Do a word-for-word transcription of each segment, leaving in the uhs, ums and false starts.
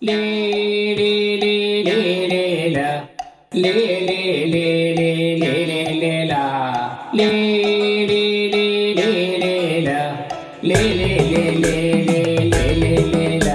லே லே லே லே லே லா லே லே லே லே லே லே லே லா லே லே லே லே லே லா லே லே லே லே லே லே லே லா.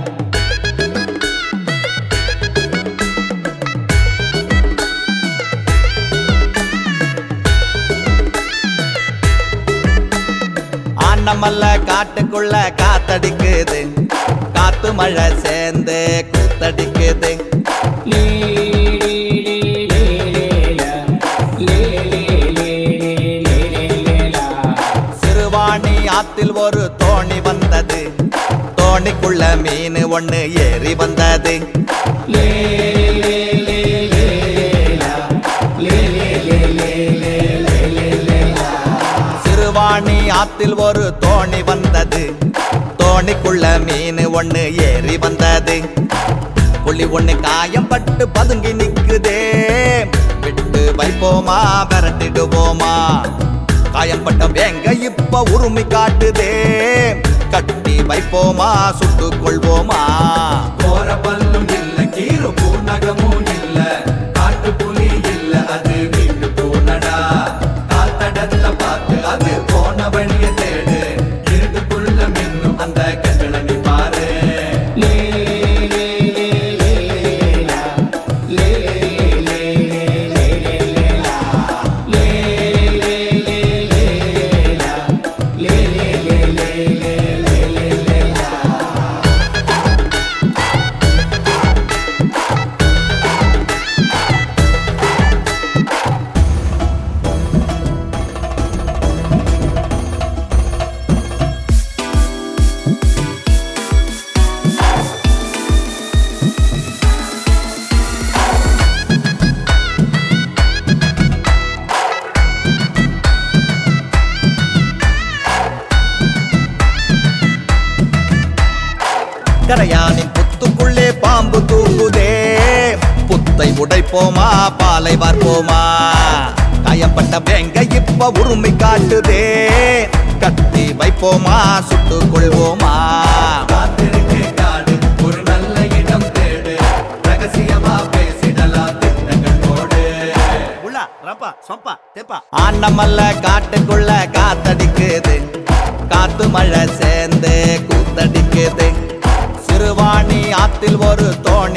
ஆனமல்ல காட்டுக்குள்ள காத்தடிக்குது, காத்து மழை சேர்ந்து கூத்தடிக்குது. லே லே லே லே லே லா லே லே லே லே லே லே லா. சிறுவாணி ஆத்தில் ஒரு தோணி வந்தது, தோணிக்குள்ள மீன் ஒண்ணு ஏறி வந்தது. லே லே லே லே லா லே லே லே லே லே லே லே லா. சிறுவாணி ஆத்தில் ஒரு தோணி வந்தது, தோணிக்குள்ள மீன் ஒண்ணு ஏறி வந்தது. புள்ளி ஒண்ணு காயம் பட்டு பதுங்கி நிக்குதே, விட்டு வைப்போமா விரட்டிடுவோமா? காயம்பட்ட வேங்க இப்ப உரிமை காட்டுதே, கட்டி வைப்போமா சுட்டு கொள்வோமா? கோர பல்லும் இல்ல, கீரு பூநகமும் இல்ல, காட்டு புலி இல்ல, அது வீட்டு பூனடா. காத்தடத்தை பார்த்து அது போன வழிய தேடு, இருட்டுக்குள்ள மின்னும் அந்த கண்களை நீ பாரு. லே லே லே லே லா லே லே லே லே லா லே லே லே லே லா லே லே லே லே லே லா. கரையானின் புத்துக்குள்ளே பாம்பு தூங்குதே, புத்தை உடைப்போமா பாலை வார்ப்போமா? காயம்பட்ட வேங்க இப்ப உரிமை காட்டுதே, கட்டி வைப்போமா சுட்டு கொள்வோமா? காத்திருக்கு காடு, ஒரு நல்ல இடம் தேடு, ரகசியமா பேசிடலாம் திட்டங்கள் போடு. ஆனமல்ல காட்டுக்குள்ள காத்தடிக்குது, காத்து மழை சேர்ந்து கூத்தடிக்குது. சிறுவாணி ஆத்தில் ஒரு தோணி